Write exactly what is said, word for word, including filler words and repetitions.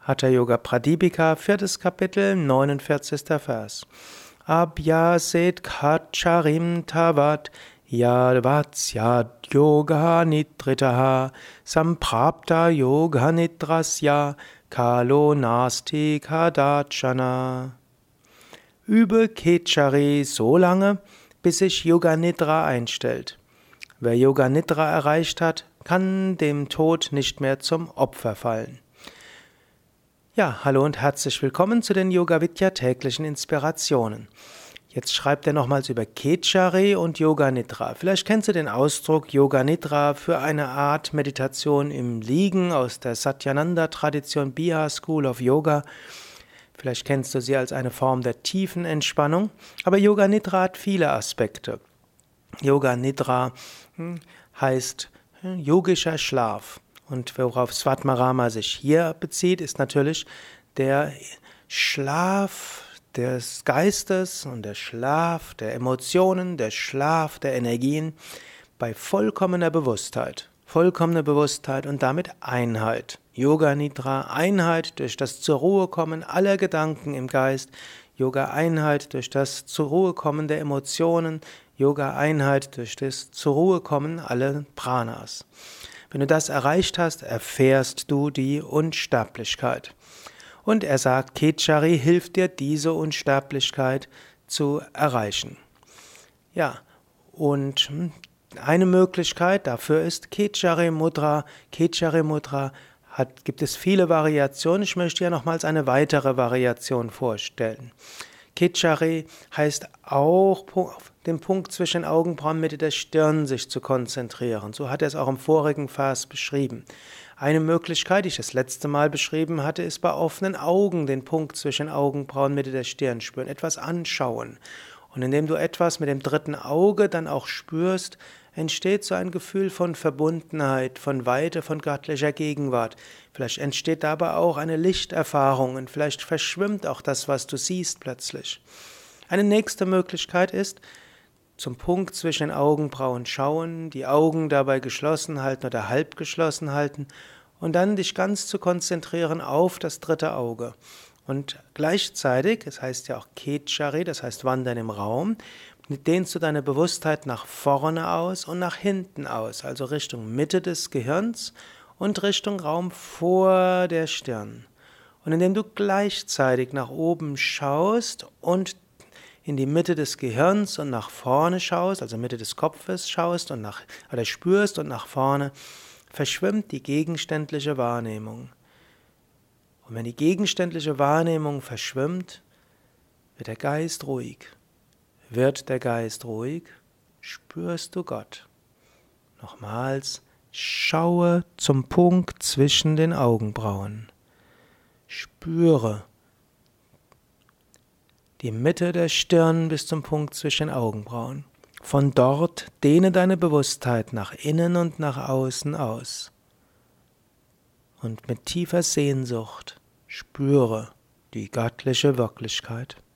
Hatha Yoga Pradipika, viertes Kapitel, neunundvierzigster Vers. Abhyaset khacharim tavat yadvatsyad yoga nidritaha samprapta yoga nidrasya kalo nasti kadachana. Übe Khechari so lange, bis sich Yoga Nidra einstellt. Wer Yoga Nidra erreicht hat, kann dem Tod nicht mehr zum Opfer fallen. Ja, hallo und herzlich willkommen zu den Yoga Vidya täglichen Inspirationen. Jetzt schreibt er nochmals über Khechari und Yoga Nidra. Vielleicht kennst du den Ausdruck Yoga Nidra für eine Art Meditation im Liegen aus der Satyananda-Tradition Bihar School of Yoga. Vielleicht kennst du sie als eine Form der tiefen Entspannung, aber Yoga Nidra hat viele Aspekte. Yoga Nidra heißt yogischer Schlaf. Und worauf Svatmarama sich hier bezieht, ist natürlich der Schlaf des Geistes und der Schlaf der Emotionen, der Schlaf der Energien bei vollkommener Bewusstheit. Vollkommene Bewusstheit und damit Einheit. Yoga Nidra, Einheit durch das zur Ruhe kommen aller Gedanken im Geist. Yoga Einheit durch das zur Ruhe kommen der Emotionen. Yoga Einheit durch das zur Ruhe kommen aller Pranas. Wenn du das erreicht hast, erfährst du die Unsterblichkeit. Und er sagt, Khechari hilft dir, diese Unsterblichkeit zu erreichen. Ja, und eine Möglichkeit dafür ist Khechari Mudra. Khechari Mudra hat, gibt es viele Variationen. Ich möchte ja nochmals eine weitere Variation vorstellen. Khechari heißt auch, den Punkt zwischen Augenbrauen Mitte der Stirn sich zu konzentrieren. So hat er es auch im vorigen Vers beschrieben. Eine Möglichkeit, die ich das letzte Mal beschrieben hatte, ist bei offenen Augen den Punkt zwischen Augenbrauen Mitte der Stirn spüren, etwas anschauen. Und indem du etwas mit dem dritten Auge dann auch spürst, entsteht so ein Gefühl von Verbundenheit, von Weite, von göttlicher Gegenwart. Vielleicht entsteht dabei auch eine Lichterfahrung und vielleicht verschwimmt auch das, was du siehst, plötzlich. Eine nächste Möglichkeit ist, zum Punkt zwischen den Augenbrauen schauen, die Augen dabei geschlossen halten oder halb geschlossen halten und dann dich ganz zu konzentrieren auf das dritte Auge. Und gleichzeitig, es heißt ja auch Khechari, das heißt Wandern im Raum, dehnst du deine Bewusstheit nach vorne aus und nach hinten aus, also Richtung Mitte des Gehirns und Richtung Raum vor der Stirn. Und indem du gleichzeitig nach oben schaust und in die Mitte des Gehirns und nach vorne schaust, also Mitte des Kopfes schaust und nach, oder spürst und nach vorne, verschwimmt die gegenständliche Wahrnehmung. Und wenn die gegenständliche Wahrnehmung verschwimmt, wird der Geist ruhig. Wird der Geist ruhig, spürst du Gott. Nochmals, schaue zum Punkt zwischen den Augenbrauen. Spüre die Mitte der Stirn bis zum Punkt zwischen den Augenbrauen. Von dort dehne deine Bewusstheit nach innen und nach außen aus. Und mit tiefer Sehnsucht spüre die göttliche Wirklichkeit.